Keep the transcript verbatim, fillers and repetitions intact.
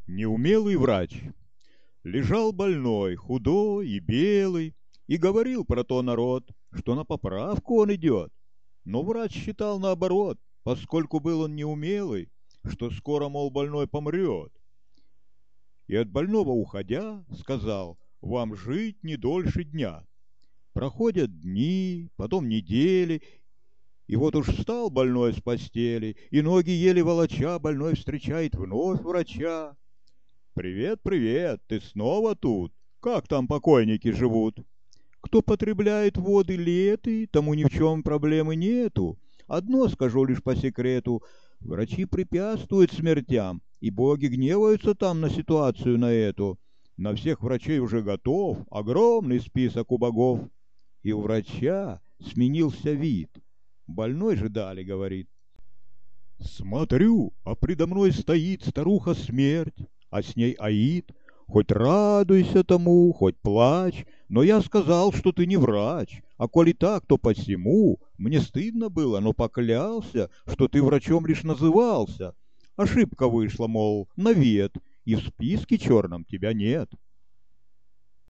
Неумелый врач. Лежал больной, худой и белый, и говорил про то народ, что на поправку он идет. Но врач считал наоборот, поскольку был он неумелый, что скоро, мол, больной помрет. И от больного уходя, сказал: «Вам жить не дольше дня». Проходят дни, потом недели, и вот уж встал больной с постели, и ноги еле волоча больной встречает вновь врача. «Привет, привет, ты снова тут? Как там покойники живут?» «Кто потребляет воды леты, тому ни в чем проблемы нету. Одно скажу лишь по секрету: врачи препятствуют смертям, и боги гневаются там на ситуацию на эту. На всех врачей уже готов огромный список у богов». И у врача сменился вид. Больной же далее говорит: «Смотрю, а предо мной стоит старуха смерть, а с ней Аид. Хоть радуйся тому, хоть плачь, но я сказал, что ты не врач. А коли так, то посему мне стыдно было, но поклялся, что ты врачом лишь назывался. Ошибка вышла, мол, навет, и в списке черном тебя нет».